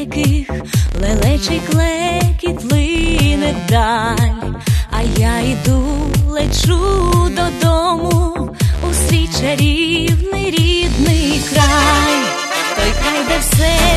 далеких, лелечий клекіт лине вдаль, а я йду, лечу додому у свій чарівний рідний край, той край, де все